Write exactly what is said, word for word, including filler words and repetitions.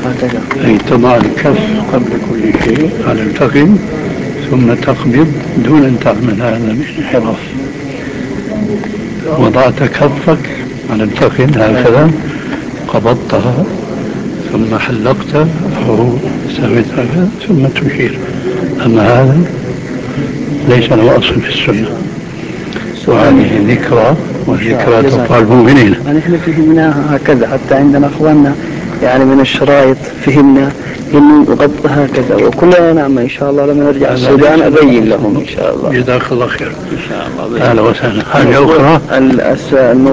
هكذا. أي تضع الكف قبل كل شيء على الفخذ ثم تقبض دون أن تعمل هذا بانحراف. وضعت كفك على الفخذ هكذا، قبضتها ثم حلقت أو سويت هكذا ثم تشير. أما هذا ليس له أصل في السنة، وهذه ذكرى وذكرى تطال المؤمنين. يعني احنا فهمناها هكذا، حتى عندنا اخواننا يعني من الشرايط فهمنا انه يغطى هكذا، وكلنا نعم ان شاء الله لما نرجع السودان ابين لهم ان شاء الله. جزاك الله خير. ان شاء الله. اهلا وسهلا. حاجة اخرى؟